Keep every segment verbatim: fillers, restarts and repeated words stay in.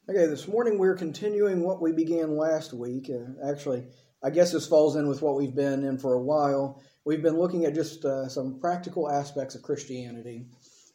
Okay, this morning we're continuing what we began last week. Uh, actually, I guess this falls in with what we've been in for a while. We've been looking at just uh, some practical aspects of Christianity.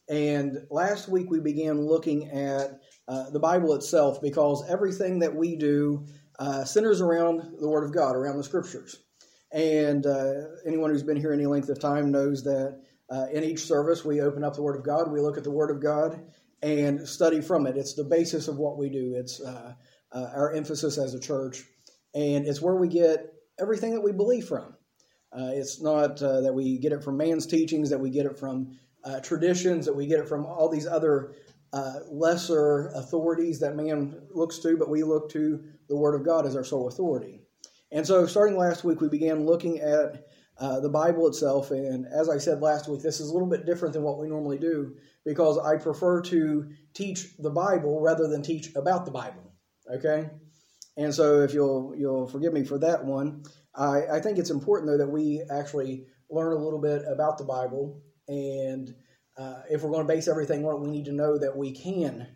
And last week we began looking at uh, the Bible itself, because everything that we do uh, centers around the Word of God, around the Scriptures. And uh, anyone who's been here any length of time knows that uh, in each service we open up the Word of God, we look at the Word of God, and study from it. It's the basis of what we do. It's uh, uh, our emphasis as a church, and it's where we get everything that we believe from. Uh, it's not uh, that we get it from man's teachings, that we get it from uh, traditions, that we get it from all these other uh, lesser authorities that man looks to, but we look to the Word of God as our sole authority. And so starting last week, we began looking at Uh, the Bible itself, and as I said last week, this is a little bit different than what we normally do, because I prefer to teach the Bible rather than teach about the Bible, okay? And so if you'll you'll forgive me for that one, I, I think it's important, though, that we actually learn a little bit about the Bible, and uh, if we're going to base everything on it, we need to know that we can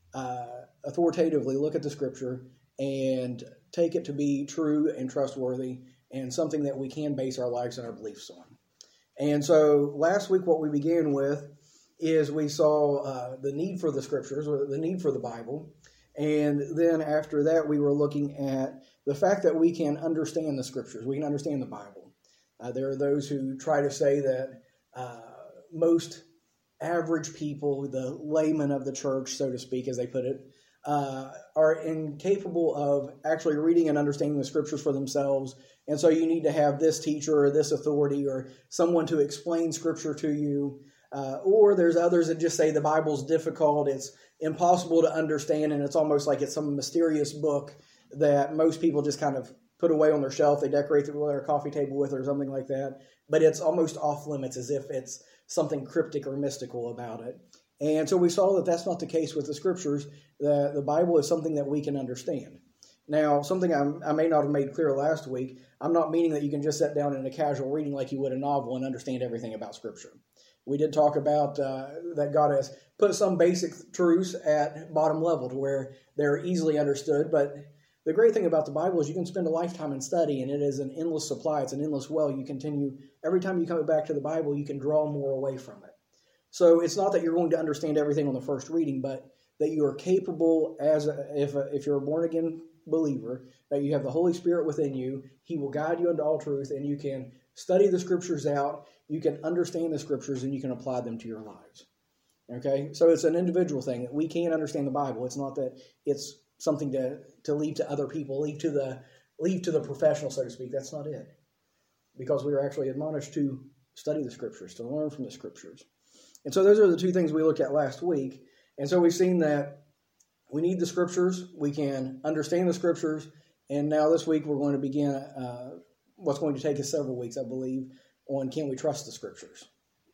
uh, authoritatively look at the Scripture and take it to be true and trustworthy, and something that we can base our lives and our beliefs on. And so last week what we began with is we saw uh, the need for the Scriptures, or the need for the Bible. And then after that we were looking at the fact that we can understand the Scriptures. We can understand the Bible. Uh, there are those who try to say that uh, most average people, the laymen of the church, so to speak, as they put it, uh, are incapable of actually reading and understanding the Scriptures for themselves. And so you need to have this teacher or this authority or someone to explain Scripture to you. Uh, or there's others that just say the Bible's difficult, it's impossible to understand, and it's almost like it's some mysterious book that most people just kind of put away on their shelf. They decorate their coffee table with it or something like that. But it's almost off limits, as if it's something cryptic or mystical about it. And so we saw that that's not the case with the Scriptures. The, the Bible is something that we can understand. Now, something I, I may not have made clear last week, I'm not meaning that you can just sit down in a casual reading like you would a novel and understand everything about Scripture. We did talk about uh, that God has put some basic truths at bottom level to where they're easily understood, but the great thing about the Bible is you can spend a lifetime in study, and it is an endless supply. It's an endless well. You continue, every time you come back to the Bible, you can draw more away from it. So it's not that you're going to understand everything on the first reading, but that you are capable, as a, if, a, if you're a born-again believer, that you have the Holy Spirit within you. He will guide you into all truth, and you can study the Scriptures out, you can understand the Scriptures, and you can apply them to your lives. Okay? So it's an individual thing. We can understand the Bible. It's not that it's something to, to leave to other people, leave to the leave to the professional, so to speak. That's not it. Because we are actually admonished to study the Scriptures, to learn from the Scriptures. And so those are the two things we looked at last week. And so we've seen that we need the Scriptures, we can understand the Scriptures, and now this week we're going to begin uh, what's going to take us several weeks, I believe, on can we trust the Scriptures.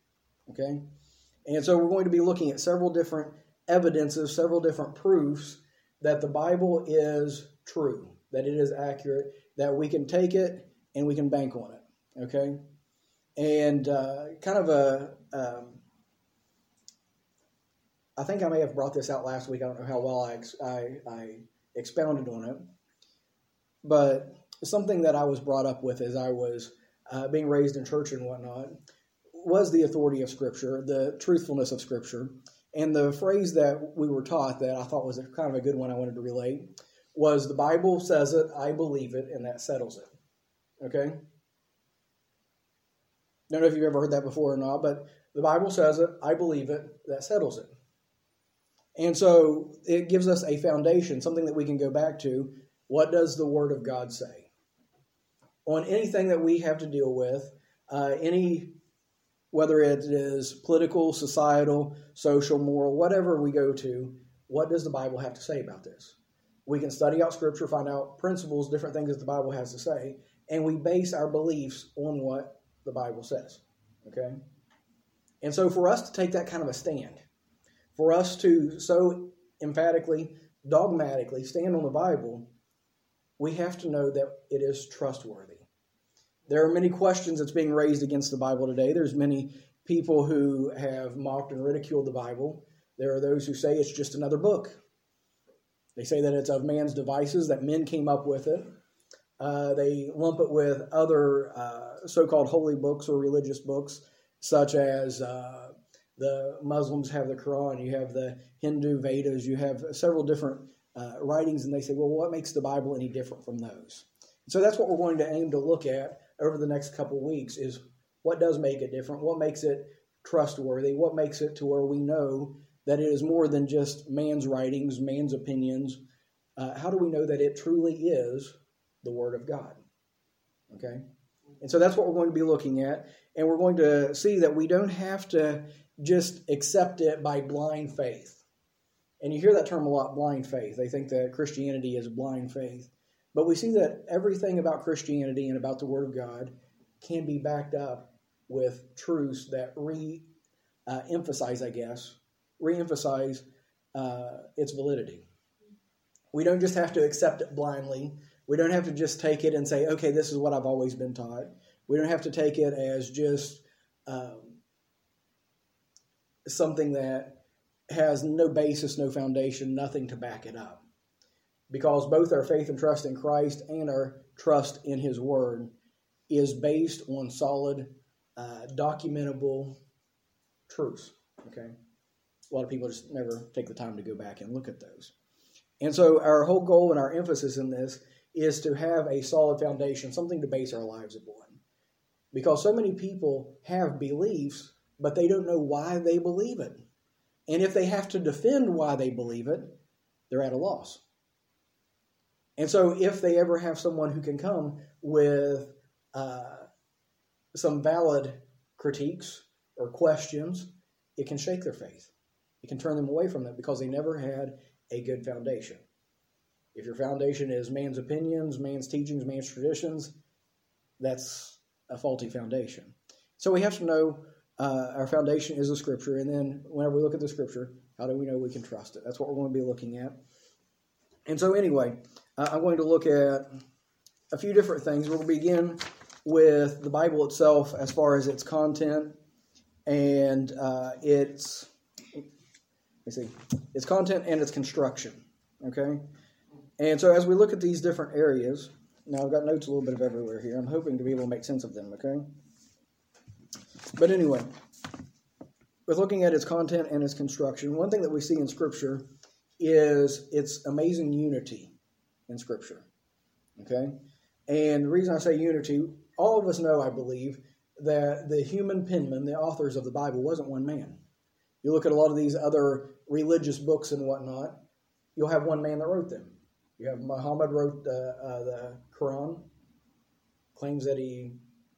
Okay? And so we're going to be looking at several different evidences, several different proofs that the Bible is true, that it is accurate, that we can take it and we can bank on it. Okay? And uh, kind of a... Um, I think I may have brought this out last week. I don't know how well I, I, I expounded on it. But something that I was brought up with as I was uh, being raised in church and whatnot was the authority of Scripture, the truthfulness of Scripture. And the phrase that we were taught that I thought was a, kind of a good one I wanted to relate was, the Bible says it, I believe it, and that settles it. Okay? Don't know if you've ever heard that before or not, but the Bible says it, I believe it, that settles it. And so it gives us a foundation, something that we can go back to. What does the Word of God say? On anything that we have to deal with, uh, any, whether it is political, societal, social, moral, whatever we go to, what does the Bible have to say about this? We can study out Scripture, find out principles, different things that the Bible has to say, and we base our beliefs on what the Bible says. Okay? And so for us to take that kind of a stand, for us to so emphatically, dogmatically stand on the Bible, we have to know that it is trustworthy. There are many questions that's being raised against the Bible today. There's many people who have mocked and ridiculed the Bible. There are those who say it's just another book. They say that it's of man's devices, that men came up with it. Uh, they lump it with other uh, so-called holy books or religious books, such as uh, the Muslims have the Quran, you have the Hindu Vedas, you have several different uh, writings, and they say, well, what makes the Bible any different from those? So that's what we're going to aim to look at over the next couple weeks, is what does make it different, what makes it trustworthy, what makes it to where we know that it is more than just man's writings, man's opinions. Uh, how do we know that it truly is the Word of God? Okay? And so that's what we're going to be looking at, and we're going to see that we don't have to just accept it by blind faith. And you hear that term a lot, blind faith. They think that Christianity is blind faith. But we see that everything about Christianity and about the Word of God can be backed up with truths that re-emphasize, uh, I guess, re-emphasize uh, its validity. We don't just have to accept it blindly. We don't have to just take it and say, okay, this is what I've always been taught. We don't have to take it as just um, something that has no basis, no foundation, nothing to back it up. Because both our faith and trust in Christ and our trust in His Word is based on solid, uh, documentable truths. Okay? A lot of people just never take the time to go back and look at those. And so our whole goal and our emphasis in this is to have a solid foundation, something to base our lives upon. Because so many people have beliefs, but they don't know why they believe it. And if they have to defend why they believe it, they're at a loss. And so if they ever have someone who can come with uh, some valid critiques or questions, it can shake their faith. It can turn them away from that because they never had a good foundation. If your foundation is man's opinions, man's teachings, man's traditions, that's a faulty foundation. So we have to know uh, our foundation is the Scripture, and then whenever we look at the Scripture, how do we know we can trust it? That's what we're going to be looking at. And so anyway, uh, I'm going to look at a few different things. We'll begin with the Bible itself as far as its content and uh, its, let me see, its content and its construction, okay? And so as we look at these different areas, now I've got notes a little bit of everywhere here. I'm hoping to be able to make sense of them, okay? But anyway, with looking at its content and its construction, one thing that we see in Scripture is its amazing unity in Scripture, okay? And the reason I say unity, all of us know, I believe, that the human penman, the authors of the Bible, wasn't one man. You look at a lot of these other religious books and whatnot, you'll have one man that wrote them. You have Muhammad wrote uh, uh, the Quran, claims that he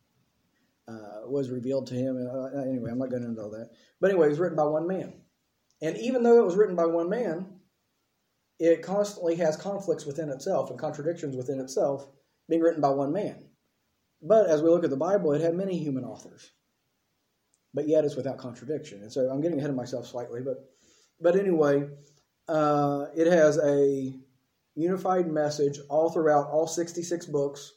uh, was revealed to him. Uh, anyway, I'm not going into all that. But anyway, it was written by one man. And even though it was written by one man, it constantly has conflicts within itself and contradictions within itself, being written by one man. But as we look at the Bible, it had many human authors. But yet it's without contradiction. And so I'm getting ahead of myself slightly. But, but anyway, uh, it has a unified message all throughout all sixty-six books,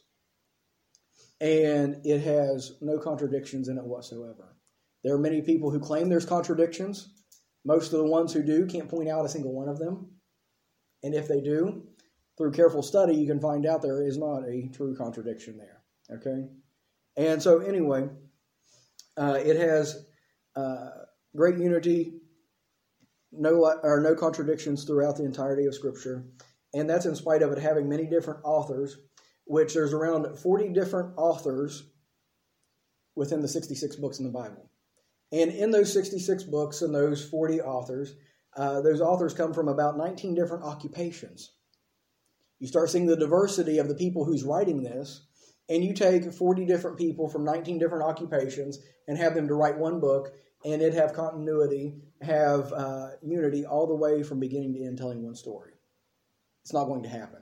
and it has no contradictions in it whatsoever. There are many people who claim there's contradictions. Most of the ones who do can't point out a single one of them. And if they do, through careful study, you can find out there is not a true contradiction there. Okay? And so anyway, uh, it has uh, great unity, no or no contradictions throughout the entirety of Scripture. And that's in spite of it having many different authors, which there's around forty different authors within the sixty-six books in the Bible. And in those sixty-six books and those forty authors, uh, those authors come from about nineteen different occupations. You start seeing the diversity of the people who's writing this, and you take forty different people from nineteen different occupations and have them to write one book, and it have continuity, have uh, unity all the way from beginning to end telling one story. It's not going to happen.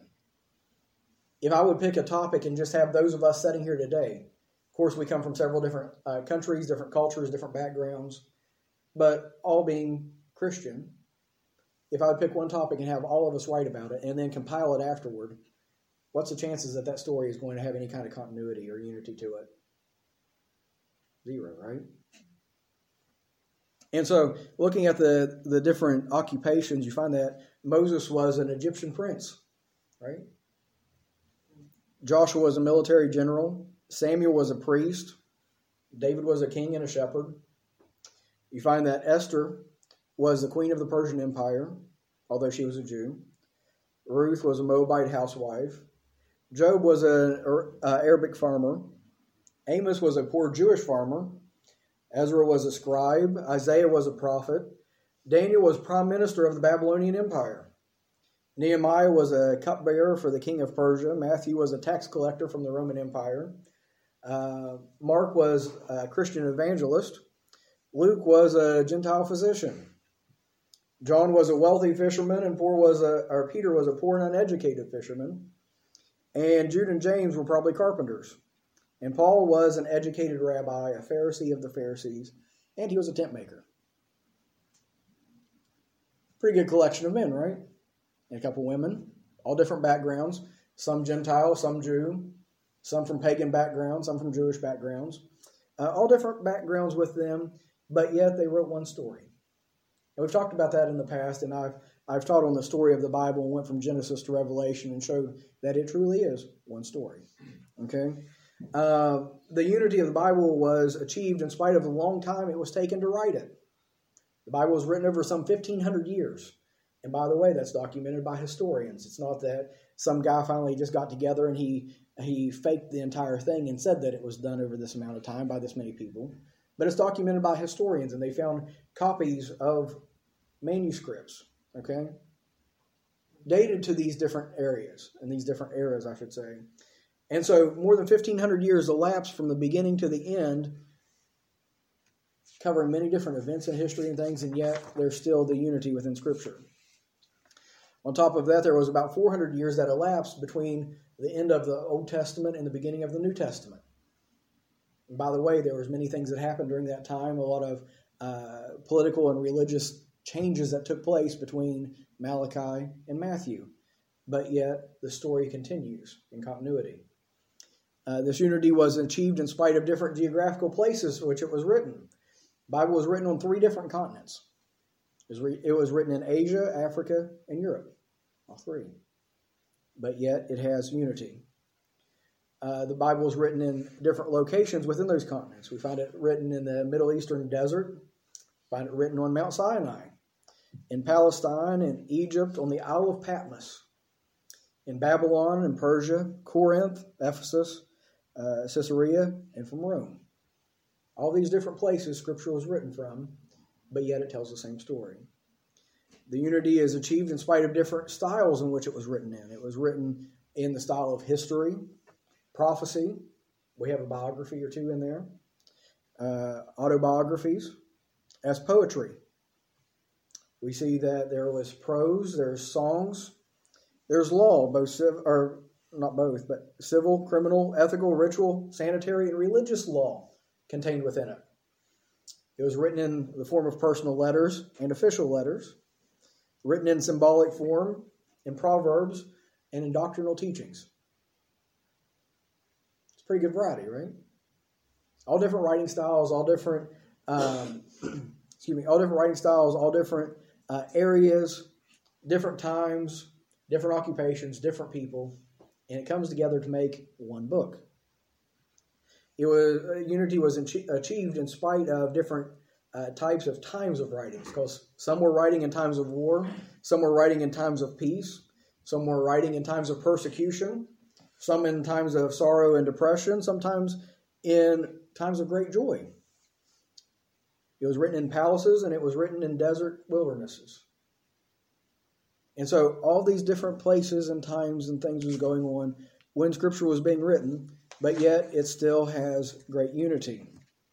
If I would pick a topic and just have those of us sitting here today, of course we come from several different uh, countries, different cultures, different backgrounds, but all being Christian, if I would pick one topic and have all of us write about it and then compile it afterward, what's the chances that that story is going to have any kind of continuity or unity to it? Zero, right? And so, looking at the, the different occupations, you find that Moses was an Egyptian prince, right? Joshua was a military general. Samuel was a priest. David was a king and a shepherd. You find that Esther was the queen of the Persian Empire, although she was a Jew. Ruth was a Moabite housewife. Job was an Arabic farmer. Amos was a poor Jewish farmer. Ezra was a scribe. Isaiah was a prophet. Daniel was prime minister of the Babylonian Empire. Nehemiah was a cupbearer for the king of Persia. Matthew was a tax collector from the Roman Empire. Uh, Mark was a Christian evangelist. Luke was a Gentile physician. John was a wealthy fisherman, and poor was a, or Peter was a poor and uneducated fisherman. And Jude and James were probably carpenters. And Paul was an educated rabbi, a Pharisee of the Pharisees, and he was a tent maker. Pretty good collection of men, right? And a couple women, all different backgrounds. Some Gentile, some Jew, some from pagan backgrounds, some from Jewish backgrounds. Uh, all different backgrounds with them, but yet they wrote one story. And we've talked about that in the past, and I've I've taught on the story of the Bible and went from Genesis to Revelation and showed that it truly is one story. Okay? Uh, the unity of the Bible was achieved in spite of the long time it was taken to write it. The Bible was written over some fifteen hundred years. And by the way, that's documented by historians. It's not that some guy finally just got together and he he faked the entire thing and said that it was done over this amount of time by this many people. But it's documented by historians, and they found copies of manuscripts, okay, dated to these different areas, and these different eras, I should say. And so more than fifteen hundred years elapsed from the beginning to the end, covering many different events in history and things, and yet there's still the unity within Scripture. On top of that, there was about four hundred years that elapsed between the end of the Old Testament and the beginning of the New Testament. And by the way, there was many things that happened during that time, a lot of uh, political and religious changes that took place between Malachi and Matthew. But yet, the story continues in continuity. Uh, this unity was achieved in spite of different geographical places in which it was written. The Bible was written on three different continents. It was, re- it was written in Asia, Africa, and Europe. All three. But yet, it has unity. Uh, the Bible is written in different locations within those continents. We find it written in the Middle Eastern desert. We find it written on Mount Sinai, in Palestine, in Egypt, on the Isle of Patmos, in Babylon and Persia, Corinth, Ephesus, uh, Caesarea, and from Rome. All these different places Scripture was written from, but yet it tells the same story. The unity is achieved in spite of different styles in which it was written in. It was written in the style of history, prophecy. We have a biography or two in there. Uh, autobiographies. As poetry. We see that there was prose, there's songs, there's law, both civ- or not both, but civil, criminal, ethical, ritual, sanitary, and religious law contained within it. It was written in the form of personal letters and official letters, written in symbolic form, in proverbs, and in doctrinal teachings. It's a pretty good variety, right? All different writing styles, all different, um, excuse me, all different writing styles, all different uh, areas, different times, different occupations, different people, and it comes together to make one book. It was uh, unity was achi- achieved in spite of different uh, types of times of writings, because some were writing in times of war, some were writing in times of peace, some were writing in times of persecution, some in times of sorrow and depression, sometimes in times of great joy. It was written in palaces, and it was written in desert wildernesses. And so all these different places and times and things was going on when Scripture was being written, but yet it still has great unity.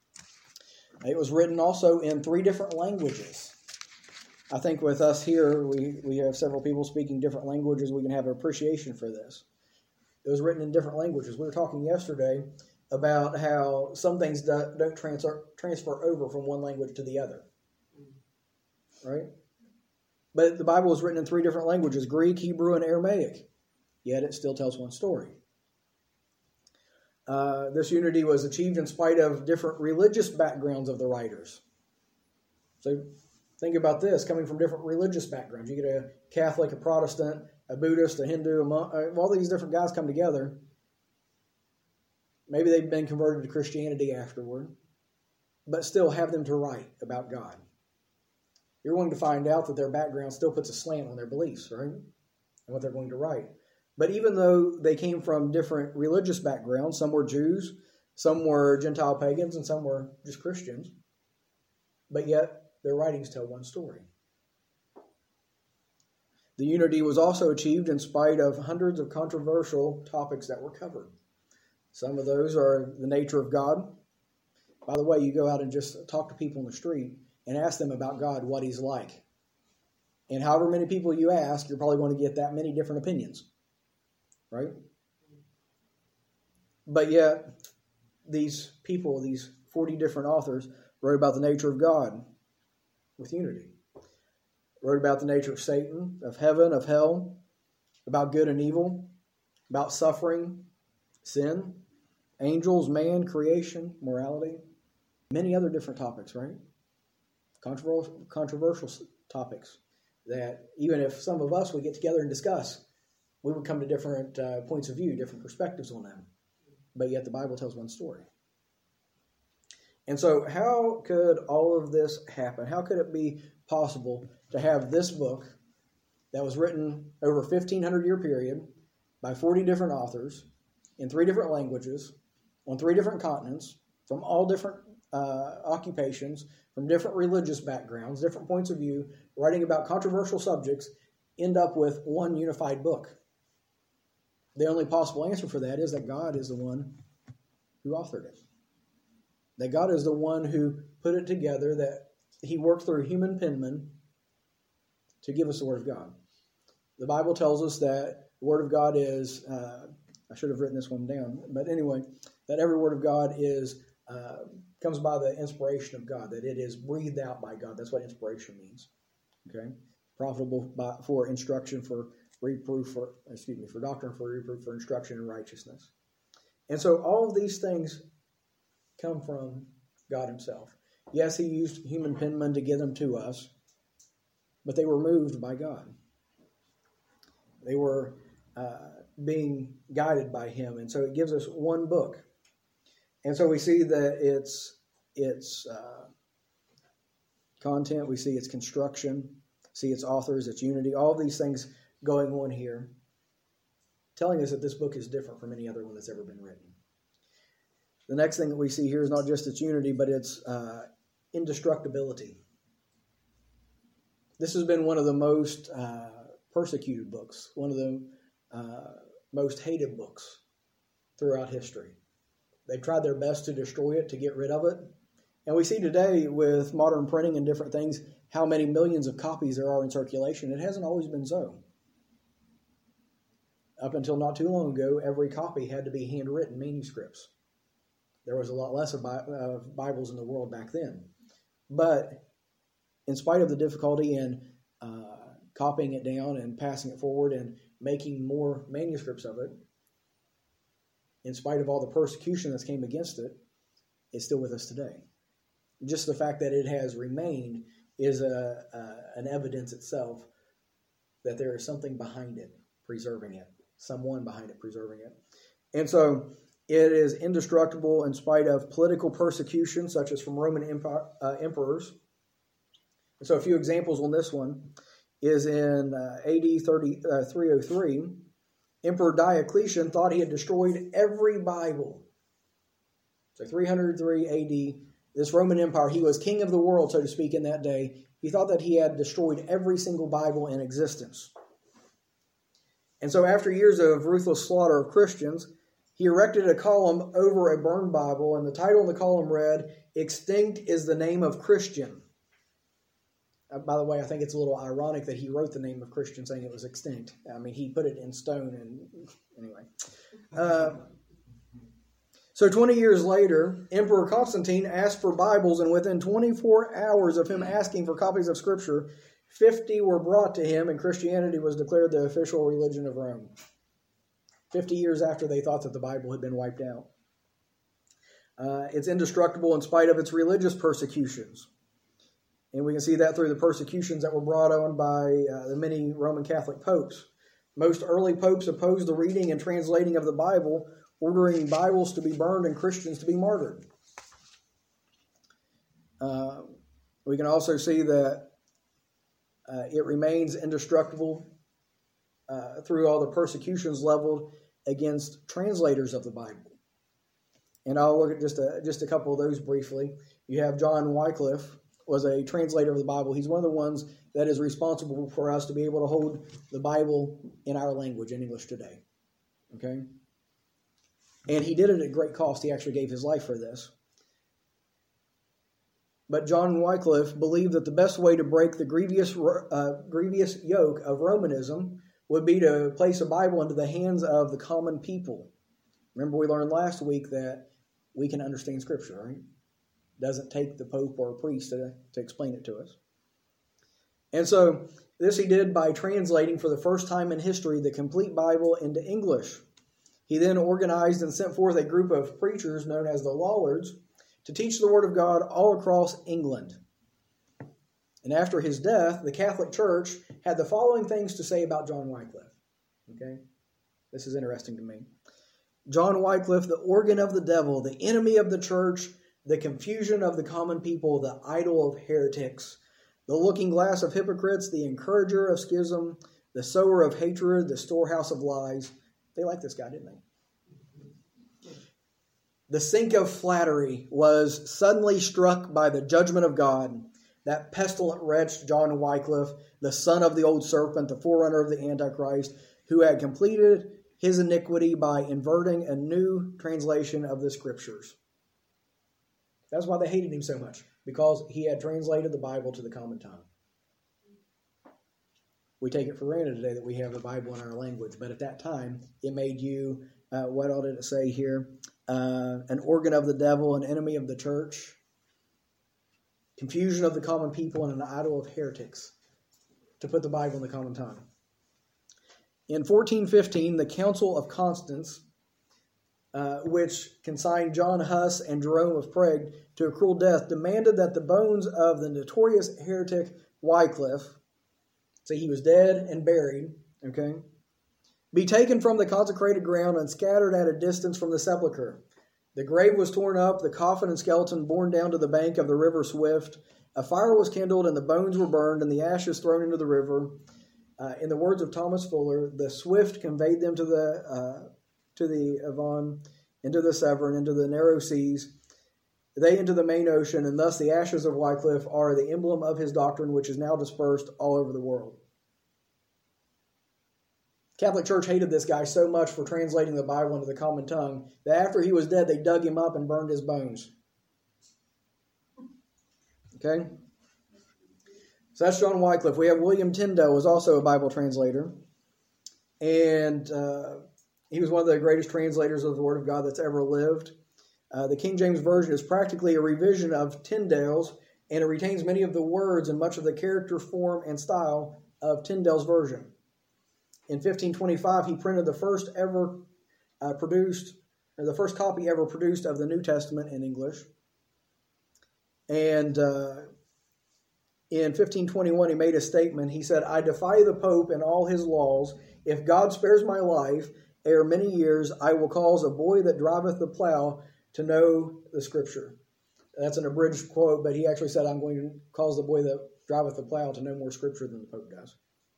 It was written also in three different languages. I think with us here, we, we have several people speaking different languages. We can have an appreciation for this. It was written in different languages. We were talking yesterday about how some things do, don't transfer, transfer over from one language to the other. Right? But the Bible was written in three different languages, Greek, Hebrew, and Aramaic. Yet it still tells one story. Uh, this unity was achieved in spite of different religious backgrounds of the writers. So think about this, coming from different religious backgrounds. You get a Catholic, a Protestant, a Buddhist, a Hindu, a monk, all these different guys come together. Maybe they've been converted to Christianity afterward, but still have them to write about God. You're going to find out that their background still puts a slant on their beliefs, right? And what they're going to write. But even though they came from different religious backgrounds, some were Jews, some were Gentile pagans, and some were just Christians, but yet their writings tell one story. The unity was also achieved in spite of hundreds of controversial topics that were covered. Some of those are the nature of God. By the way, you go out and just talk to people in the street and ask them about God, what he's like. And however many people you ask, you're probably going to get that many different opinions. Right? But yet, these people, these forty different authors, wrote about the nature of God with unity. Wrote about the nature of Satan, of heaven, of hell, about good and evil, about suffering, sin, angels, man, creation, morality, many other different topics, right? Controversial, controversial topics that even if some of us would get together and discuss, we would come to different uh, points of view, different perspectives on them. But yet the Bible tells one story. And so how could all of this happen? How could it be possible to have this book that was written over a fifteen hundred year period by forty different authors in three different languages on three different continents from all different uh, occupations, from different religious backgrounds, different points of view, writing about controversial subjects, end up with one unified book? The only possible answer for that is that God is the one who authored it. That God is the one who put it together, that he worked through human penmen to give us the Word of God. The Bible tells us that the Word of God is, uh, I should have written this one down, but anyway, that every Word of God is uh, comes by the inspiration of God, that it is breathed out by God. That's what inspiration means. Okay? Profitable by, for instruction, for reproof, for, excuse me, for doctrine, for reproof, for instruction in righteousness. And so all of these things come from God himself. Yes, he used human penmen to give them to us, but they were moved by God. They were uh, being guided by him, and so it gives us one book. And so we see that its its uh, content, we see its construction, see its authors, its unity, all of these things going on here, telling us that this book is different from any other one that's ever been written. The next thing that we see here is not just its unity, but its uh, indestructibility. This has been one of the most uh, persecuted books, one of the uh, most hated books throughout history. They've tried their best to destroy it, to get rid of it. And we see today with modern printing and different things how many millions of copies there are in circulation. It hasn't always been so. Up until not too long ago, every copy had to be handwritten manuscripts. There was a lot less of Bibles in the world back then. But in spite of the difficulty in uh, copying it down and passing it forward and making more manuscripts of it, in spite of all the persecution that came against it, it's still with us today. Just the fact that it has remained is a, a, an evidence itself that there is something behind it, preserving it. Someone behind it, preserving it. And so it is indestructible in spite of political persecution, such as from Roman empire, uh, emperors. And so a few examples on this one is in uh, A D three oh three. Emperor Diocletian thought he had destroyed every Bible. So three hundred three A D, this Roman Empire, he was king of the world, so to speak, in that day. He thought that he had destroyed every single Bible in existence. And so after years of ruthless slaughter of Christians, he erected a column over a burned Bible, and the title on the column read, "Extinct is the name of Christian." Uh, by the way, I think it's a little ironic that he wrote the name of Christian saying it was extinct. I mean, he put it in stone, and anyway. Uh, so twenty years later, Emperor Constantine asked for Bibles, and within twenty-four hours of him asking for copies of Scripture, fifty were brought to him, and Christianity was declared the official religion of Rome. Fifty years after they thought that the Bible had been wiped out. Uh, it's indestructible in spite of its religious persecutions. And we can see that through the persecutions that were brought on by uh, the many Roman Catholic popes. Most early popes opposed the reading and translating of the Bible, ordering Bibles to be burned and Christians to be martyred. Uh, we can also see that uh, it remains indestructible uh, through all the persecutions leveled against translators of the Bible. And I'll look at just a, just a couple of those briefly. You have John Wycliffe, was a translator of the Bible. He's one of the ones that is responsible for us to be able to hold the Bible in our language, in English today. Okay? And he did it at great cost. He actually gave his life for this. But John Wycliffe believed that the best way to break the grievous, uh, grievous yoke of Romanism would be to place a Bible into the hands of the common people. Remember, we learned last week that we can understand Scripture, right? Doesn't take the Pope or a priest to, to explain it to us. And so this he did by translating for the first time in history the complete Bible into English. He then organized and sent forth a group of preachers known as the Lollards to teach the Word of God all across England. And after his death, the Catholic Church had the following things to say about John Wycliffe. Okay? This is interesting to me. John Wycliffe, the organ of the devil, the enemy of the church, the confusion of the common people, the idol of heretics, the looking glass of hypocrites, the encourager of schism, the sower of hatred, the storehouse of lies. They liked this guy, didn't they? The sink of flattery was suddenly struck by the judgment of God. That pestilent wretch, John Wycliffe, the son of the old serpent, the forerunner of the Antichrist, who had completed his iniquity by inverting a new translation of the Scriptures. That's why they hated him so much, because he had translated the Bible to the common tongue. We take it for granted today that we have the Bible in our language, but at that time, it made you, uh, what all did it say here? Uh, an organ of the devil, an enemy of the church, confusion of the common people, and an idol of heretics, to put the Bible in the common tongue. In fourteen fifteen, the Council of Constance, Uh, which consigned John Huss and Jerome of Prague to a cruel death, demanded that the bones of the notorious heretic Wycliffe, say he was dead and buried, okay, be taken from the consecrated ground and scattered at a distance from the sepulchre. The grave was torn up, the coffin and skeleton borne down to the bank of the river Swift. A fire was kindled, and the bones were burned, and the ashes thrown into the river. Uh, in the words of Thomas Fuller, the Swift conveyed them to the uh, to the Avon, into the Severn, into the narrow seas, they into the main ocean, and thus the ashes of Wycliffe are the emblem of his doctrine, which is now dispersed all over the world. Catholic Church hated this guy so much for translating the Bible into the common tongue that after he was dead, they dug him up and burned his bones. Okay? So that's John Wycliffe. We have William Tyndale, was also a Bible translator. And uh, he was one of the greatest translators of the Word of God that's ever lived. Uh, the King James Version is practically a revision of Tyndale's, and it retains many of the words and much of the character, form, and style of Tyndale's version. In fifteen twenty-five, he printed the first ever uh, produced, or the first copy ever produced of the New Testament in English. And uh, in fifteen twenty-one, he made a statement. He said, "I defy the Pope and all his laws. If God spares my life, ere many years, I will cause a boy that driveth the plow to know the Scripture." That's an abridged quote, but he actually said, "I'm going to cause the boy that driveth the plow to know more Scripture than the Pope does."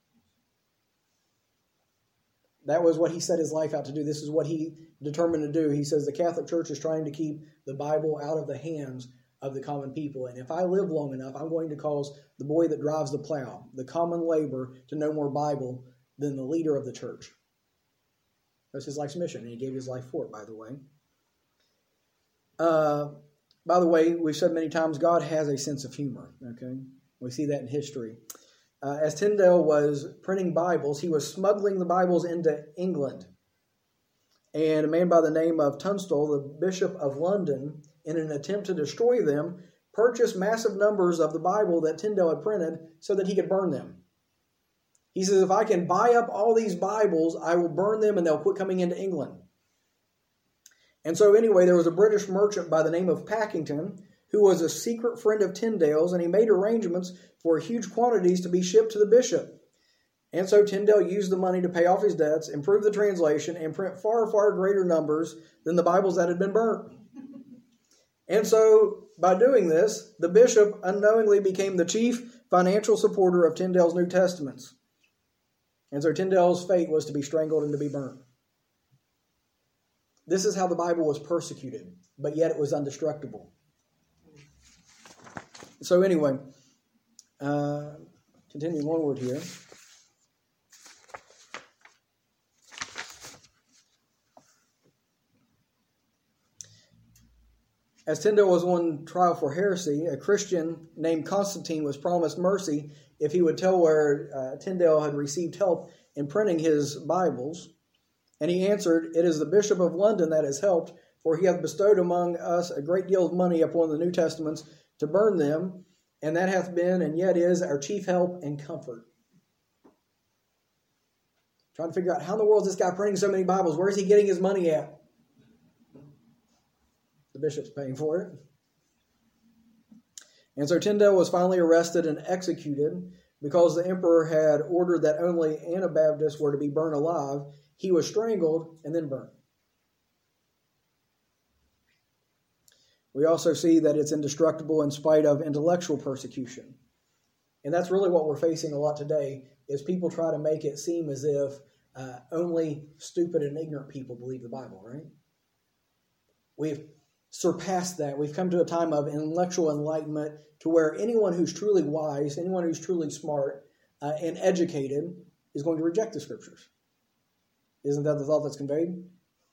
That was what he set his life out to do. This is what he determined to do. He says the Catholic Church is trying to keep the Bible out of the hands of the common people. And if I live long enough, I'm going to cause the boy that drives the plow, the common laborer, to know more Bible than the leader of the church. That's his life's mission, and he gave his life for it, by the way. Uh, by the way, we've said many times, God has a sense of humor, okay? We see that in history. Uh, as Tyndale was printing Bibles, he was smuggling the Bibles into England. And a man by the name of Tunstall, the Bishop of London, in an attempt to destroy them, purchased massive numbers of the Bible that Tyndale had printed so that he could burn them. He says, if I can buy up all these Bibles, I will burn them and they'll quit coming into England. And so anyway, there was a British merchant by the name of Packington who was a secret friend of Tyndale's, and he made arrangements for huge quantities to be shipped to the bishop. And so Tyndale used the money to pay off his debts, improve the translation, and print far, far greater numbers than the Bibles that had been burnt. And so, by doing this, the bishop unknowingly became the chief financial supporter of Tyndale's New Testaments. And so Tyndale's fate was to be strangled and to be burnt. This is how the Bible was persecuted, but yet it was undestructible. So anyway, uh, continuing onward here. As Tyndale was on trial for heresy, a Christian named Constantine was promised mercy if he would tell where uh, Tyndale had received help in printing his Bibles. And he answered, "It is the Bishop of London that has helped, for he hath bestowed among us a great deal of money upon the New Testaments to burn them, and that hath been and yet is our chief help and comfort." Trying to figure out, how in the world is this guy printing so many Bibles? Where is he getting his money at? The bishop's paying for it. And so Tyndale was finally arrested and executed because the emperor had ordered that only Anabaptists were to be burned alive. He was strangled and then burnt. We also see that it's indestructible in spite of intellectual persecution. And that's really what we're facing a lot today, is people try to make it seem as if uh, only stupid and ignorant people believe the Bible, right? We've surpassed that. We've come to a time of intellectual enlightenment to where anyone who's truly wise, anyone who's truly smart uh, and educated is going to reject the Scriptures. Isn't that the thought that's conveyed?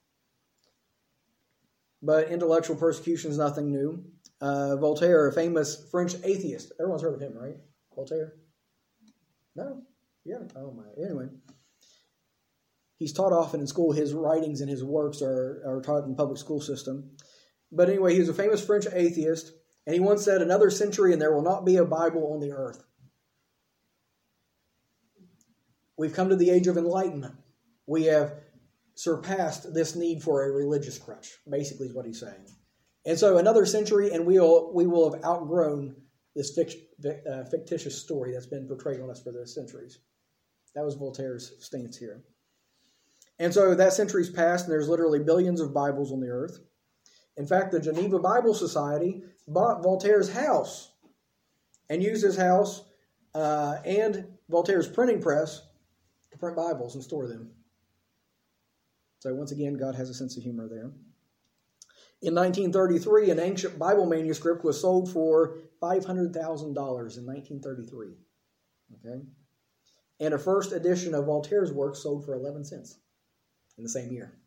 But intellectual persecution is nothing new. Uh, Voltaire, a famous French atheist. Everyone's heard of him, right? Voltaire? No? Yeah. Oh my. Anyway. He's taught often in school. His writings and his works are, are taught in the public school system. But anyway, he was a famous French atheist, and he once said, "Another century and there will not be a Bible on the earth." We've come to the age of enlightenment. We have surpassed this need for a religious crutch, basically is what he's saying. And so another century and we'll, we will have outgrown this fict, uh, fictitious story that's been portrayed on us for the centuries. That was Voltaire's stance here. And so that century's passed, and there's literally billions of Bibles on the earth. In fact, the Geneva Bible Society bought Voltaire's house and used his house uh, and Voltaire's printing press to print Bibles and store them. So once again, God has a sense of humor there. In nineteen thirty-three, an ancient Bible manuscript was sold for five hundred thousand dollars in nineteen thirty-three. Okay? And a first edition of Voltaire's work sold for eleven cents in the same year.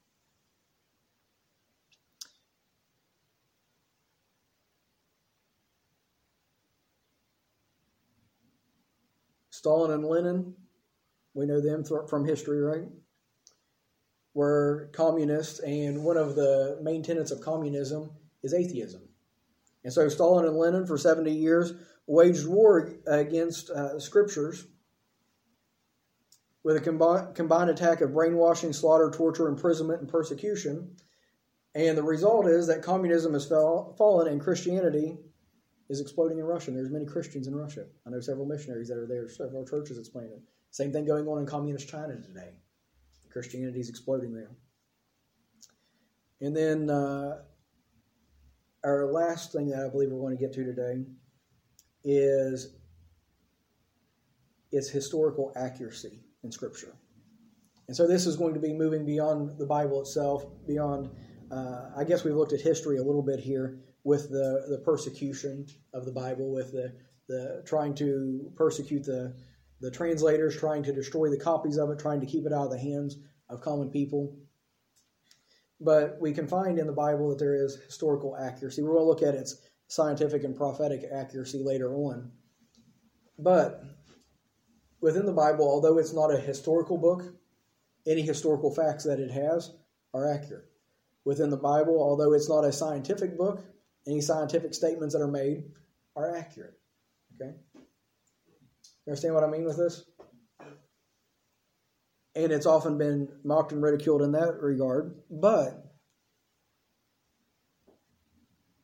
Stalin and Lenin, we know them from history, right? Were communists, and one of the main tenets of communism is atheism. And so Stalin and Lenin, for seventy years, waged war against uh, scriptures with a combi- combined attack of brainwashing, slaughter, torture, imprisonment, and persecution. And the result is that communism has fell, fallen and Christianity is exploding in Russia. There's many Christians in Russia. I know several missionaries that are there, several churches that's planted. Same thing going on in communist China today. Christianity is exploding there. And then uh, our last thing that I believe we're going to get to today is its historical accuracy in Scripture. And so this is going to be moving beyond the Bible itself, beyond, uh, I guess we've looked at history a little bit here with the, the persecution of the Bible, with the, the trying to persecute the, the translators, trying to destroy the copies of it, trying to keep it out of the hands of common people. But we can find in the Bible that there is historical accuracy. We're going to look at its scientific and prophetic accuracy later on. But within the Bible, although it's not a historical book, any historical facts that it has are accurate. Within the Bible, although it's not a scientific book, any scientific statements that are made are accurate. Okay? You understand what I mean with this? And it's often been mocked and ridiculed in that regard. But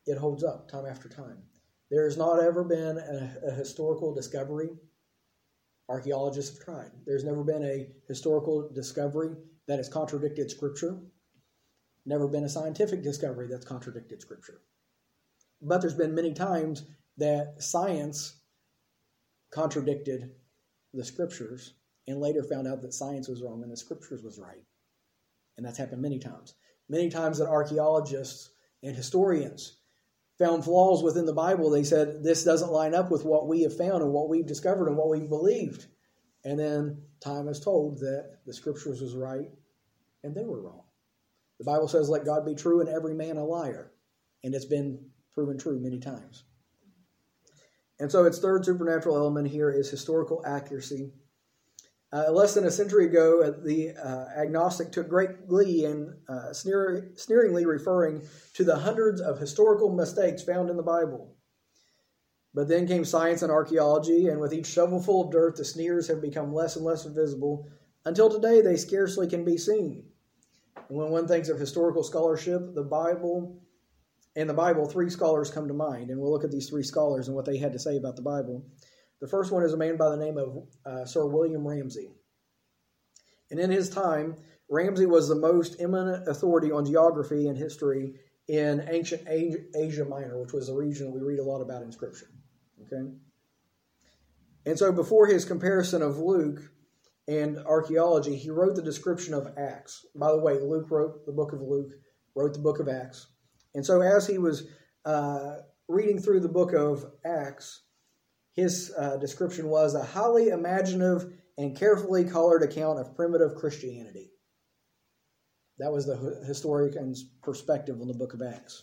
it holds up time after time. There has not ever been a, a historical discovery. Archaeologists have tried. There's never been a historical discovery that has contradicted Scripture. Never been a scientific discovery that's contradicted Scripture. But there's been many times that science contradicted the Scriptures and later found out that science was wrong and the Scriptures was right. And that's happened many times. Many times that archaeologists and historians found flaws within the Bible. They said, this doesn't line up with what we have found and what we've discovered and what we've believed. And then time has told that the Scriptures was right and they were wrong. The Bible says, let God be true and every man a liar. And it's been proven true many times. And so its third supernatural element here is historical accuracy. Uh, less than a century ago, the uh, agnostic took great glee in uh, sneer, sneeringly referring to the hundreds of historical mistakes found in the Bible. But then came science and archaeology, and with each shovelful of dirt, the sneers have become less and less visible, until today they scarcely can be seen. And when one thinks of historical scholarship, the Bible, and the Bible, three scholars come to mind, and we'll look at these three scholars and what they had to say about the Bible. The first one is a man by the name of uh, Sir William Ramsay. And in his time, Ramsay was the most eminent authority on geography and history in ancient Asia Minor, which was a region we read a lot about in Scripture. Okay? And so before his comparison of Luke and archaeology, he wrote the description of Acts. By the way, Luke wrote the book of Luke, wrote the book of Acts. And so as he was uh, reading through the book of Acts, his uh, description was a highly imaginative and carefully colored account of primitive Christianity. That was the historian's perspective on the book of Acts.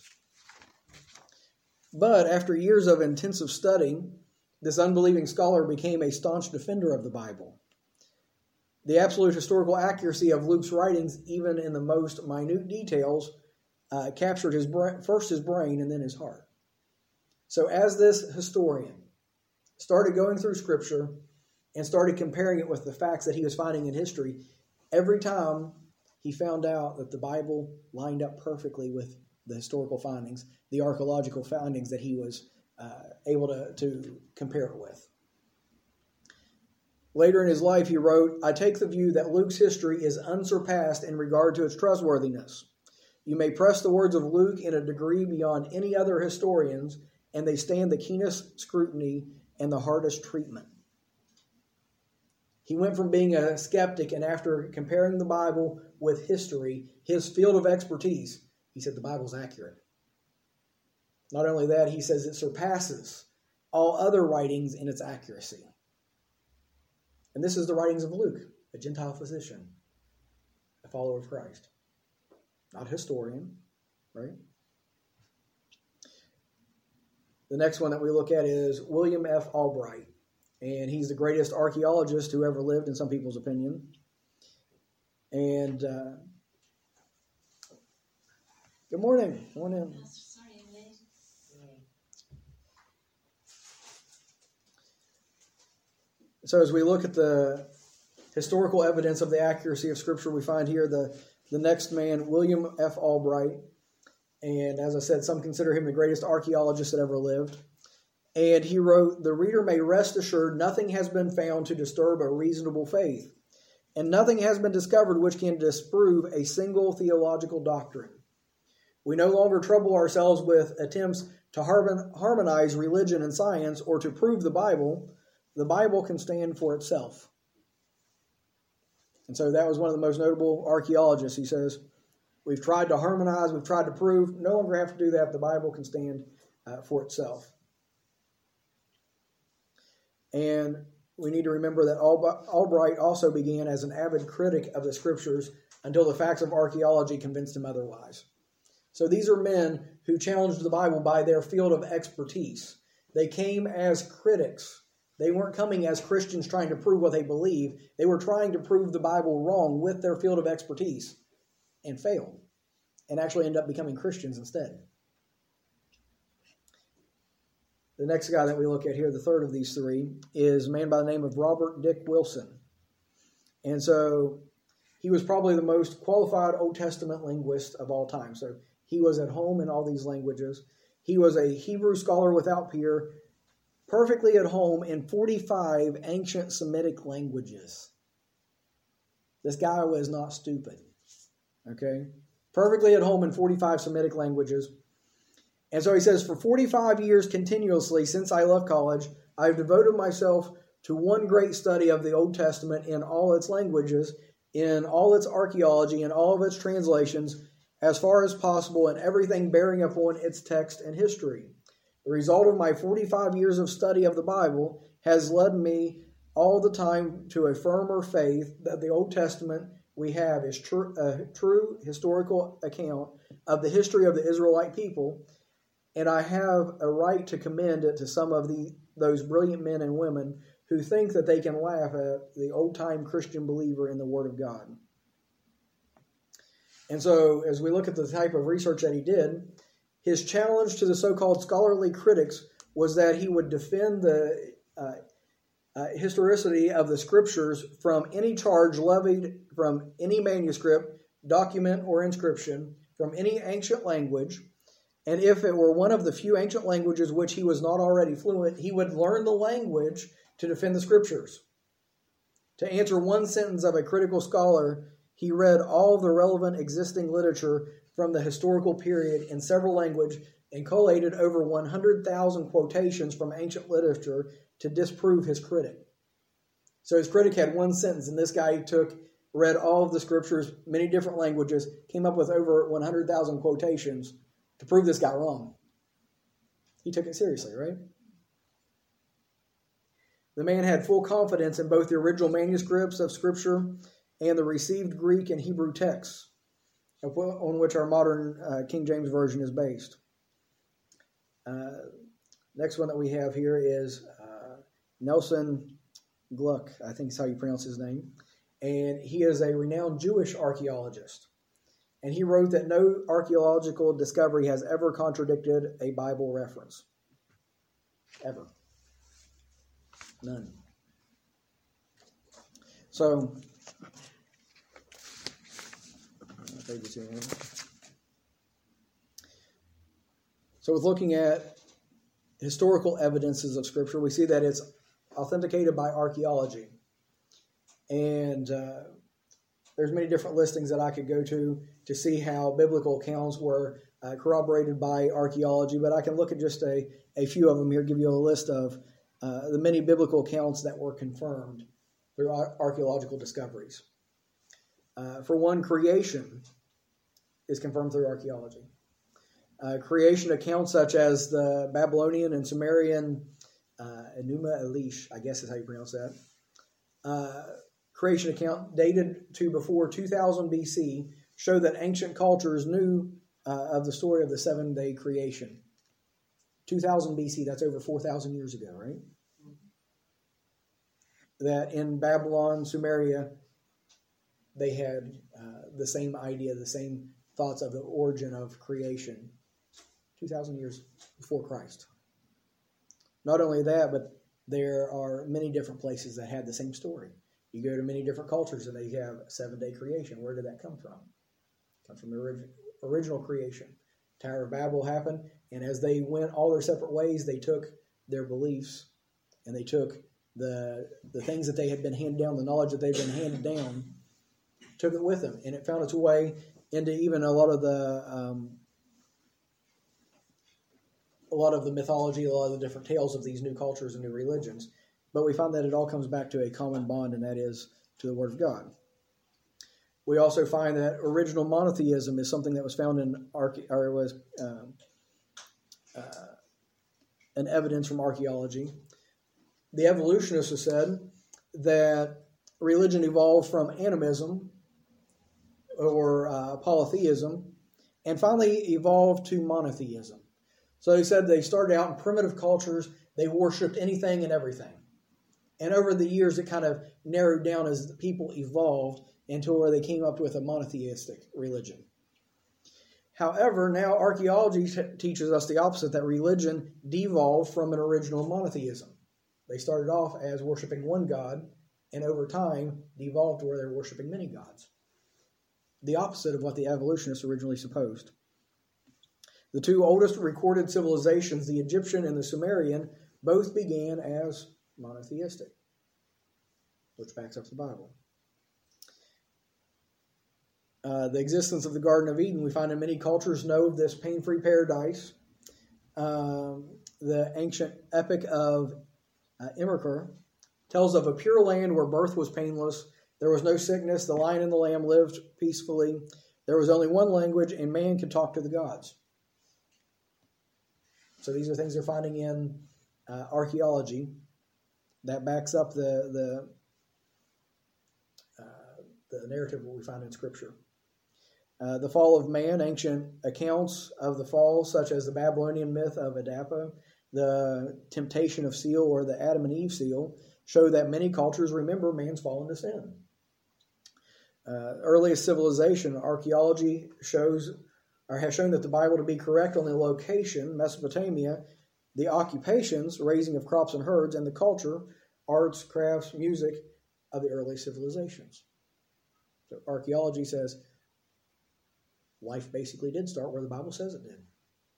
But after years of intensive study, this unbelieving scholar became a staunch defender of the Bible. The absolute historical accuracy of Luke's writings, even in the most minute details, uh, captured his bra- first his brain and then his heart. So as this historian started going through Scripture and started comparing it with the facts that he was finding in history, every time he found out that the Bible lined up perfectly with the historical findings, the archaeological findings that he was uh, able to, to compare it with. Later in his life, he wrote, I take the view that Luke's history is unsurpassed in regard to its trustworthiness. You may press the words of Luke in a degree beyond any other historians, and they stand the keenest scrutiny and the hardest treatment. He went from being a skeptic, and after comparing the Bible with history, his field of expertise, he said the Bible's accurate. Not only that, he says it surpasses all other writings in its accuracy. And this is the writings of Luke, a Gentile physician, a follower of Christ. Not a historian, right? The next one that we look at is William F. Albright. And he's the greatest archaeologist who ever lived, in some people's opinion. And uh, good morning. Good morning. So as we look at the historical evidence of the accuracy of Scripture, we find here the, the next man, William F. Albright. And as I said, some consider him the greatest archaeologist that ever lived. And he wrote, the reader may rest assured nothing has been found to disturb a reasonable faith, and nothing has been discovered which can disprove a single theological doctrine. We no longer trouble ourselves with attempts to harmonize religion and science or to prove the Bible. The Bible can stand for itself. And so that was one of the most notable archaeologists. He says, we've tried to harmonize, we've tried to prove, no longer have to do that. The Bible can stand uh, for itself. And we need to remember that Albright also began as an avid critic of the Scriptures until the facts of archaeology convinced him otherwise. So these are men who challenged the Bible by their field of expertise. They came as critics. They weren't coming as Christians trying to prove what they believe. They were trying to prove the Bible wrong with their field of expertise and failed, and actually ended up becoming Christians instead. The next guy that we look at here, the third of these three, is a man by the name of Robert Dick Wilson. And so he was probably the most qualified Old Testament linguist of all time. So he was at home in all these languages. He was a Hebrew scholar without peer, perfectly at home in forty-five ancient Semitic languages. This guy was not stupid. Okay? Perfectly at home in forty-five Semitic languages. And so he says, for forty-five years continuously since I left college, I've devoted myself to one great study of the Old Testament in all its languages, in all its archaeology, in all of its translations, as far as possible, and everything bearing upon its text and history. The result of my forty-five years of study of the Bible has led me all the time to a firmer faith that the Old Testament we have is tr- a true historical account of the history of the Israelite people, and I have a right to commend it to some of the those brilliant men and women who think that they can laugh at the old-time Christian believer in the Word of God. And so, as we look at the type of research that he did, his challenge to the so-called scholarly critics was that he would defend the uh, uh, historicity of the Scriptures from any charge levied from any manuscript, document, or inscription, from any ancient language, and if it were one of the few ancient languages which he was not already fluent, he would learn the language to defend the Scriptures. To answer one sentence of a critical scholar, he read all the relevant existing literature from the historical period in several languages and collated over one hundred thousand quotations from ancient literature to disprove his critic. So his critic had one sentence, and this guy took, read all of the Scriptures, many different languages, came up with over one hundred thousand quotations to prove this guy wrong. He took it seriously, right? The man had full confidence in both the original manuscripts of Scripture and the received Greek and Hebrew texts, on which our modern uh, King James Version is based. Uh, next one that we have here is uh, Nelson Gluck, I think is how you pronounce his name. And he is a renowned Jewish archaeologist. And he wrote that no archaeological discovery has ever contradicted a Bible reference. Ever. None. So, so with looking at historical evidences of Scripture, we see that it's authenticated by archaeology. And uh, there's many different listings that I could go to to see how biblical accounts were uh, corroborated by archaeology, but I can look at just a, a few of them here, give you a list of uh, the many biblical accounts that were confirmed through ar- archaeological discoveries. Uh, for one, creation is confirmed through archaeology. Uh, creation accounts such as the Babylonian and Sumerian uh, Enuma Elish, I guess is how you pronounce that, uh, creation account dated to before two thousand B C show that ancient cultures knew uh, of the story of the seven-day creation. two thousand B C, that's over four thousand years ago, right? That in Babylon, Sumeria, they had uh, the same idea, the same thoughts of the origin of creation two thousand years before Christ. Not only that, but there are many different places that had the same story. You go to many different cultures and they have seven-day creation. Where did that come from? It comes from the orig- original creation. Tower of Babel happened, and as they went all their separate ways, they took their beliefs and they took the the things that they had been handed down, the knowledge that they'd been handed down, took it with them, and it found its way into even a lot of the um, a lot of the mythology, a lot of the different tales of these new cultures and new religions. But we find that it all comes back to a common bond, and that is to the Word of God. We also find that original monotheism is something that was found in arche- or was um, uh, an evidence from archaeology. The evolutionists have said that religion evolved from animism or uh, polytheism, and finally evolved to monotheism. So they said they started out in primitive cultures, they worshipped anything and everything. And over the years, it kind of narrowed down as the people evolved until where they came up with a monotheistic religion. However, now archaeology t- teaches us the opposite, that religion devolved from an original monotheism. They started off as worshiping one God, and over time devolved to where they're worshiping many gods. The opposite of what the evolutionists originally supposed. The two oldest recorded civilizations, the Egyptian and the Sumerian, both began as monotheistic, which backs up the Bible. Uh, the existence of the Garden of Eden, we find in many cultures know of this pain-free paradise. Um, the ancient epic of uh, Immerker tells of a pure land where birth was painless. There was no sickness. The lion and the lamb lived peacefully. There was only one language, and man could talk to the gods. So these are things they're finding in uh, archaeology that backs up the the, uh, the narrative that we find in Scripture. Uh, the fall of man, ancient accounts of the fall, such as the Babylonian myth of Adapa, the temptation of seal, or the Adam and Eve seal, show that many cultures remember man's fall into sin. Uh, earliest civilization, archaeology shows or has shown that the Bible to be correct on the location, Mesopotamia, the occupations, raising of crops and herds, and the culture, arts, crafts, music of the early civilizations. So archaeology says life basically did start where the Bible says it did.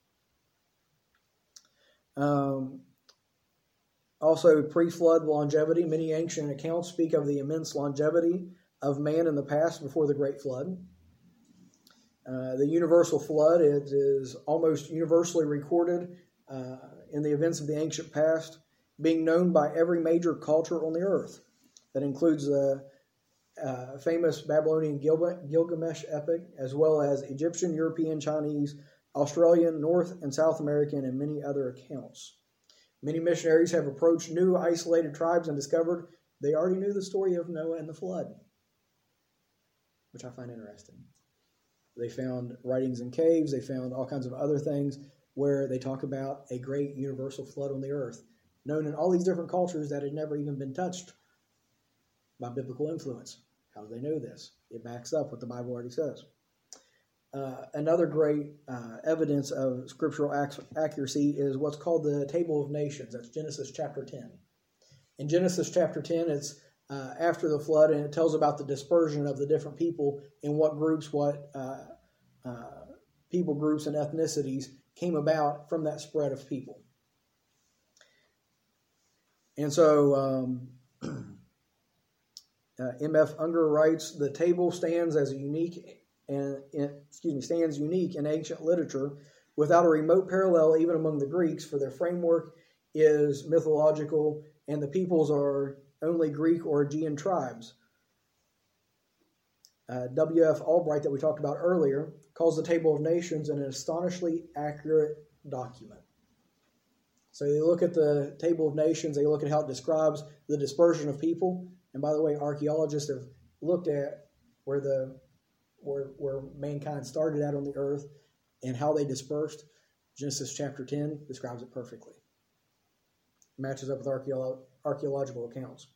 Um, also, pre-flood longevity. Many ancient accounts speak of the immense longevity of man in the past before the Great Flood. Uh, the universal flood it is almost universally recorded uh, in the events of the ancient past, being known by every major culture on the earth. That includes the uh, famous Babylonian Gil- Gilgamesh epic, as well as Egyptian, European, Chinese, Australian, North and South American, and many other accounts. Many missionaries have approached new isolated tribes and discovered they already knew the story of Noah and the flood, which I find interesting. They found writings in caves. They found all kinds of other things where they talk about a great universal flood on the earth, known in all these different cultures that had never even been touched by biblical influence. How do they know this? It backs up what the Bible already says. Uh, another great uh, evidence of scriptural ac- accuracy is what's called the Table of Nations. That's Genesis chapter ten. In Genesis chapter ten, it's Uh, after the flood, and it tells about the dispersion of the different people in what groups, what uh, uh, people groups and ethnicities came about from that spread of people. And so um, uh, M F Unger writes, the table stands as a unique and excuse me stands unique in ancient literature, without a remote parallel even among the Greeks, for their framework is mythological, and the peoples are only Greek or Aegean tribes. Uh, W F Albright, that we talked about earlier, calls the Table of Nations an astonishingly accurate document. So they look at the Table of Nations, they look at how it describes the dispersion of people. And by the way, archaeologists have looked at where the where, where mankind started out on the earth and how they dispersed. Genesis chapter ten describes it perfectly. Matches up with archeolo- archaeological accounts.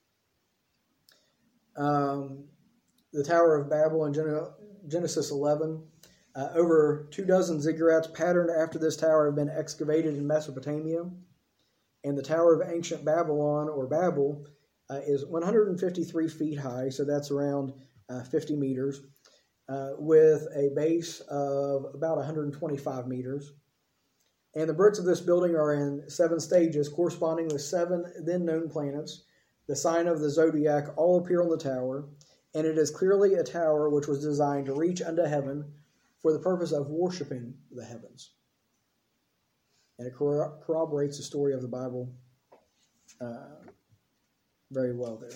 Um, the Tower of Babel in Gen- Genesis eleven. Uh, over two dozen ziggurats patterned after this tower have been excavated in Mesopotamia. And the Tower of Ancient Babylon, or Babel, uh, is one hundred fifty-three feet high, so that's around uh, fifty meters, uh, with a base of about one hundred twenty-five meters. And the bricks of this building are in seven stages, corresponding with seven then-known planets. The sign of the zodiac all appear on the tower, and it is clearly a tower which was designed to reach unto heaven for the purpose of worshiping the heavens. And it corro- corroborates the story of the Bible uh, very well there.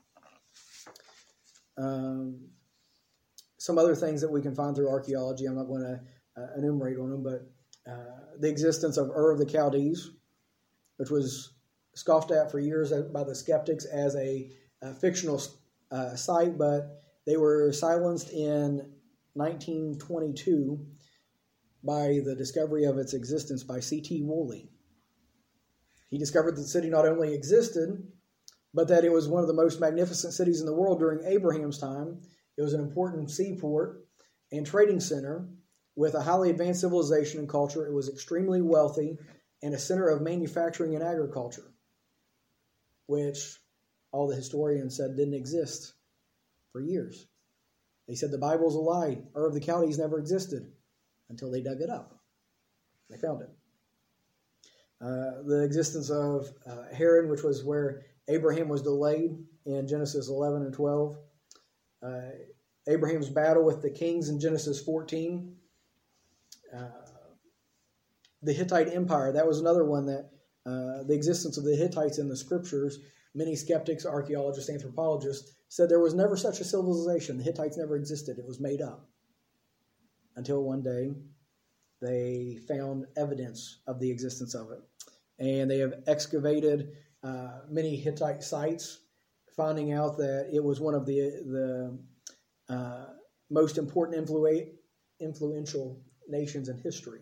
Um, some other things that we can find through archaeology, I'm not going to uh, enumerate on them, but Uh, the existence of Ur of the Chaldees, which was scoffed at for years by the skeptics as a, a fictional uh, site, but they were silenced in nineteen twenty-two by the discovery of its existence by C T Woolley. He discovered that the city not only existed, but that it was one of the most magnificent cities in the world during Abraham's time. It was an important seaport and trading center with a highly advanced civilization and culture. It was extremely wealthy and a center of manufacturing and agriculture, which all the historians said didn't exist for years. They said the Bible's a lie. Ur of the Chaldees never existed until they dug it up. They found it. Uh, the existence of uh, Haran, which was where Abraham was delayed in Genesis eleven and twelve. Uh, Abraham's battle with the kings in Genesis fourteen. Uh, the Hittite Empire, that was another one that uh, the existence of the Hittites in the scriptures, many skeptics, archaeologists, anthropologists said there was never such a civilization. The Hittites never existed. It was made up. Until one day they found evidence of the existence of it. And they have excavated uh, many Hittite sites, finding out that it was one of the, the uh, most important influ- influential nations in history.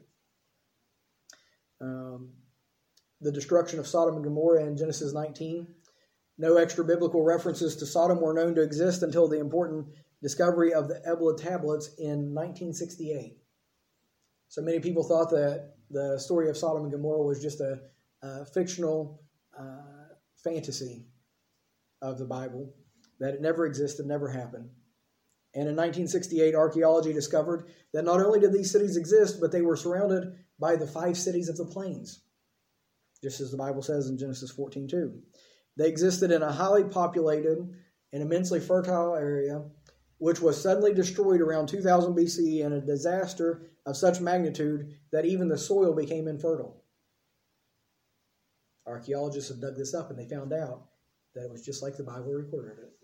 Um, the destruction of Sodom and Gomorrah in Genesis nineteen. No extra biblical references to Sodom were known to exist until the important discovery of the Ebla tablets in nineteen sixty-eight. So many people thought that the story of Sodom and Gomorrah was just a, a fictional uh, fantasy of the Bible, that it never existed, never happened. And in nineteen sixty-eight, archaeology discovered that not only did these cities exist, but they were surrounded by the five cities of the plains, just as the Bible says in Genesis fourteen two. They existed in a highly populated and immensely fertile area, which was suddenly destroyed around two thousand B C in a disaster of such magnitude that even the soil became infertile. Archaeologists have dug this up, and they found out that it was just like the Bible recorded it.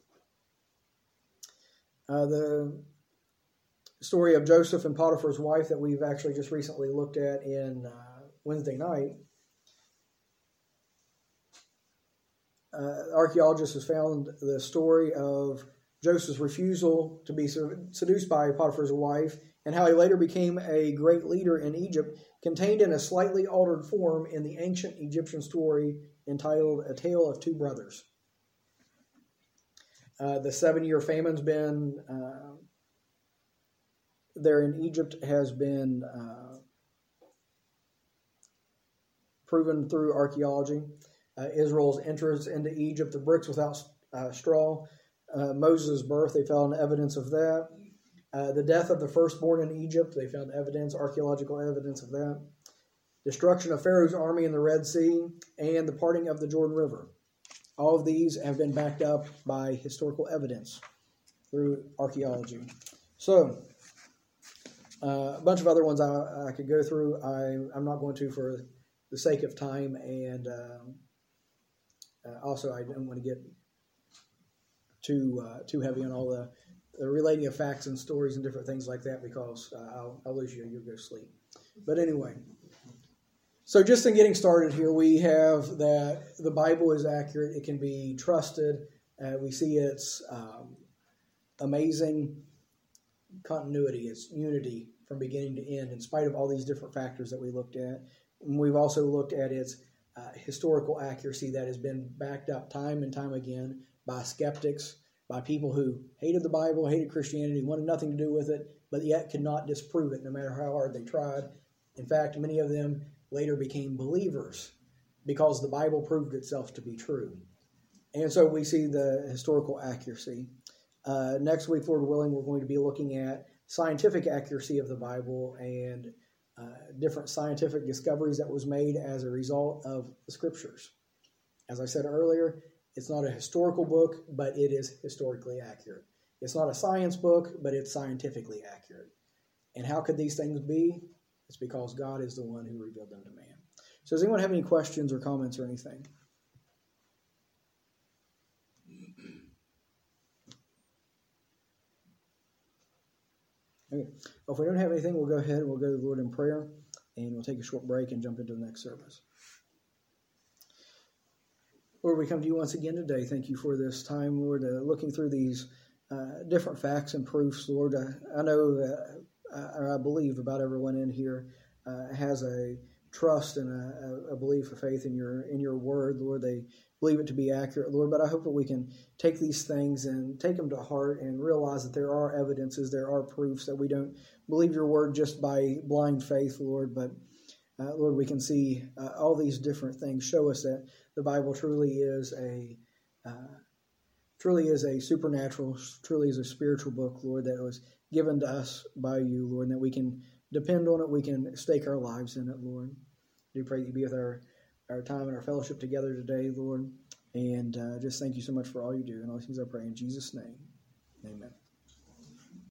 Uh, the story of Joseph and Potiphar's wife that we've actually just recently looked at in uh, Wednesday night, uh, archaeologists have found the story of Joseph's refusal to be seduced by Potiphar's wife and how he later became a great leader in Egypt, contained in a slightly altered form in the ancient Egyptian story entitled A Tale of Two Brothers. Uh, the seven-year famine's been uh, there in Egypt has been uh, proven through archaeology. Uh, Israel's entrance into Egypt, the bricks without uh, straw, uh, Moses' birth, they found evidence of that. Uh, the death of the firstborn in Egypt, they found evidence, archaeological evidence of that. Destruction of Pharaoh's army in the Red Sea, and the parting of the Jordan River. All of these have been backed up by historical evidence through archaeology. So, uh, a bunch of other ones I, I could go through. I, I'm not going to for the sake of time, and um, uh, also I don't want to get too uh, too heavy on all the, the relating of facts and stories and different things like that, because uh, I'll, I'll lose you and you'll go to sleep. But anyway, so just in getting started here, we have that the Bible is accurate. It can be trusted. Uh, we see its um, amazing continuity, its unity from beginning to end, in spite of all these different factors that we looked at. And we've also looked at its uh, historical accuracy that has been backed up time and time again by skeptics, by people who hated the Bible, hated Christianity, wanted nothing to do with it, but yet could not disprove it no matter how hard they tried. In fact, many of them later became believers because the Bible proved itself to be true. And so we see the historical accuracy. Uh, next week, Lord willing, we're going to be looking at scientific accuracy of the Bible and uh, different scientific discoveries that was made as a result of the Scriptures. As I said earlier, it's not a historical book, but it is historically accurate. It's not a science book, but it's scientifically accurate. And how could these things be? It's because God is the one who revealed them to man. So does anyone have any questions or comments or anything? Okay. Well, if we don't have anything, we'll go ahead and we'll go to the Lord in prayer, and we'll take a short break and jump into the next service. Lord, we come to you once again today. Thank you for this time, Lord, uh, looking through these uh, different facts and proofs, Lord. Uh, I know that, uh, I believe about everyone in here uh, has a trust and a, a belief, a faith in your in your word, Lord. They believe it to be accurate, Lord. But I hope that we can take these things and take them to heart and realize that there are evidences, there are proofs, that we don't believe your word just by blind faith, Lord, but Uh, Lord, we can see uh, all these different things show us that the Bible truly is a uh, truly is a supernatural, truly is a spiritual book, Lord, that was given to us by you, Lord, and that we can depend on it. We can stake our lives in it, Lord. We pray that you be with our, our time and our fellowship together today, Lord. And uh, just thank you so much for all you do. And all these things I pray in Jesus' name. Amen.